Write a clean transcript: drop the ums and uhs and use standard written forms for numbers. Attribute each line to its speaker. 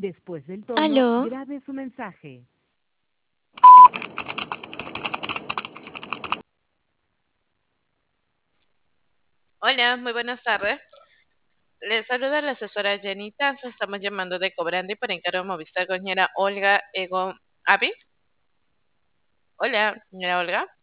Speaker 1: Después del tono,
Speaker 2: Aló,
Speaker 1: grabe su mensaje.
Speaker 3: Hola, muy buenas tardes. Les saluda la asesora Janita. Estamos llamando de Cobrandi para encargo Movistar con señora Olga Ego Avi. Hola, señora Olga.